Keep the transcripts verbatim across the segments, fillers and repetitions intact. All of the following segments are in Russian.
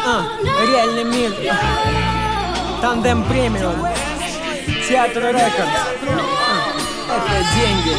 А, реальный мир. Тандем премиум. Театр Рекордс. А, это деньги.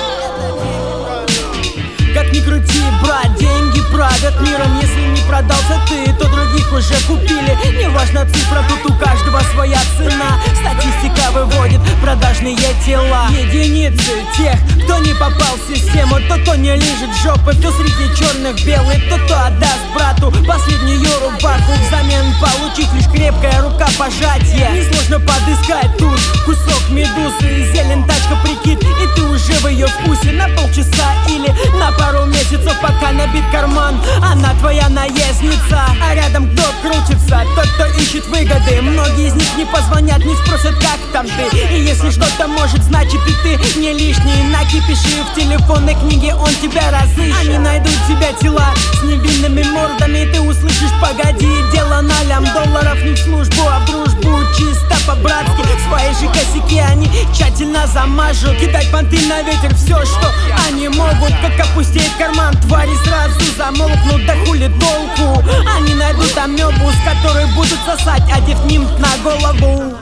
Как ни крути, брат, деньги правят миром. Если не продался ты, то других уже купили. Неважно цифра, тут у каждого своя цена. Статистика выводит продажные тела. Единицы тех, кто не попал в систему. Тот, кто не лижет жопы, кто среди черных белый. Тот, кто отдаст брату последнюю рубаху, взамен получив лишь крепкое рукопожатие. Несложно подыскать тут кусок медузы, зелень, тачка, прикид, и ты уже в ее вкусе. На полчаса или на пару месяцев, пока набит карман, она твоя наездница. А рядом кто крутится? Тот, кто ищет выгоды. Многие из них не позвонят, не спросят, как там ты. И если что-то может, значит и ты не лишний. Накипиши в телефонной книге, он тебя разыщет. Они найдут тебя тела с невинными мордами. Ты услышишь: погоди, дело на лям долларов. Не в службу, а в дружбу, чисто по-братски. Свои же косяки они тщательно замажут. Кидать понты на ветер, все, что они могут. Как опустеет карман, твари сразу замолкнут. Да хули толку? Они найдут амебу, с которой будут сосать, одев нимб на голову.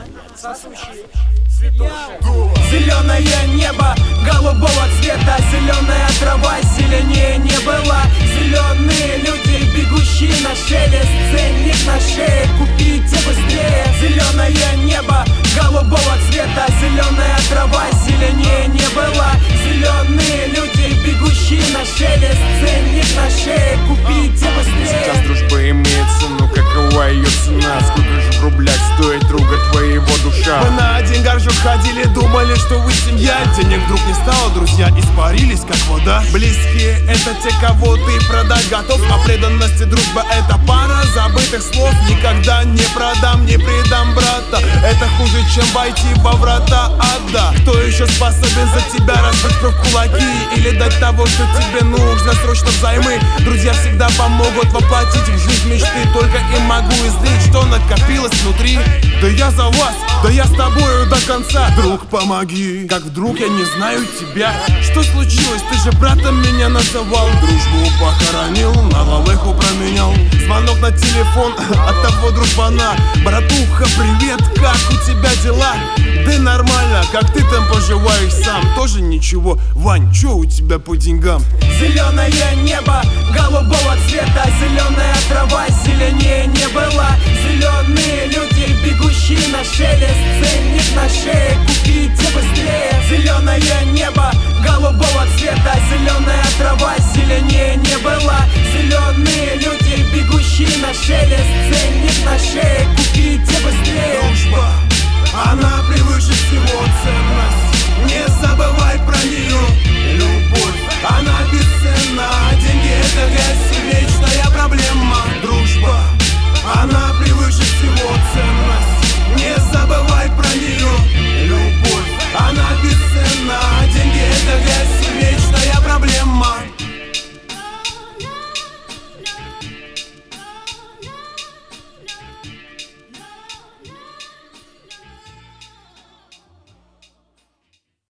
Зеленое небо голубого цвета, зеленая трава зеленее не была. Зеленые люди, бегущие на шелест, ценник на шее, купите быстрее. Зеленое небо голубого цвета, зеленая трава зеленее не была. Зеленые люди, бегущие на шелест, ценник на шее, купите быстрее. Сейчас дружба имеет цену, какова ее цена? Сколько же в рублях стоит друга твоего душа? Вы на один горшок ходили, думали, что вы семья. Денег вдруг не стало, друзья испарились, как вода. Близкие — это те, кого ты продать готов. А преданность и дружба — это пара забытых слов. Никогда не продам, не предам брата. Это хуже, чем войти во врата ада. Кто еще способен за тебя разбить кровь в кулаки или дать того, что тебе нужно срочно взаймы? Друзья всегда помогут воплотить в жизнь мечты. Только им могу излить, что накопилось внутри. Да я за вас, да я с тобою до конца. Друг, помоги, как вдруг я не знаю тебя. Что случилось? Ты же братом меня называл. Дружбу похоронил, на лалеху променял. Звонок на телефон от того дружбана. Братуха, привет, как у тебя дела? Да нормально, как ты там поживаешь сам? Тоже ничего. Вань, чё у тебя по деньгам? Зеленое небо голубого цвета, зеленая трава зеленее не была. Зеленые люди, бегущие на шелест, ценник на шее, купите быстрее. Зеленое небо голубого цвета, зеленая трава зеленее не была. Зеленые люди, бегущие на шелест, ценник на шее, купите быстрее. Дружба, она превыше всего ценность. Не забывай про